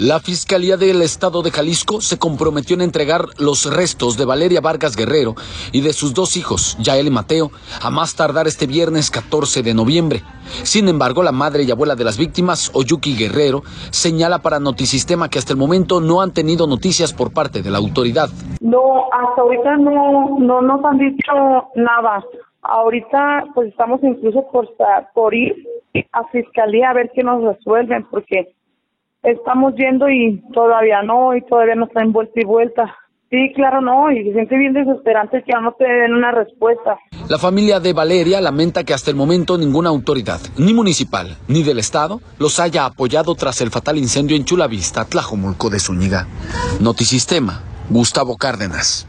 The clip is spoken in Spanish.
La Fiscalía del Estado de Jalisco se comprometió en entregar los restos de Valeria Vargas Guerrero y de sus dos hijos, Yael y Mateo, a más tardar este viernes 14 de noviembre. Sin embargo, la madre y abuela de las víctimas, Oyuki Guerrero, señala para Notisistema que hasta el momento no han tenido noticias por parte de la autoridad. No, hasta ahorita no nos han dicho nada. Ahorita pues estamos incluso por ir a Fiscalía a ver qué nos resuelven, porque estamos yendo y todavía nos traen vuelta y vuelta. Sí, claro, no, y se siente bien desesperante que no te den una respuesta. La familia de Valeria lamenta que hasta el momento ninguna autoridad, ni municipal, ni del Estado, los haya apoyado tras el fatal incendio en Chula Vista, Tlajomulco de Zúñiga. Notisistema, Gustavo Cárdenas.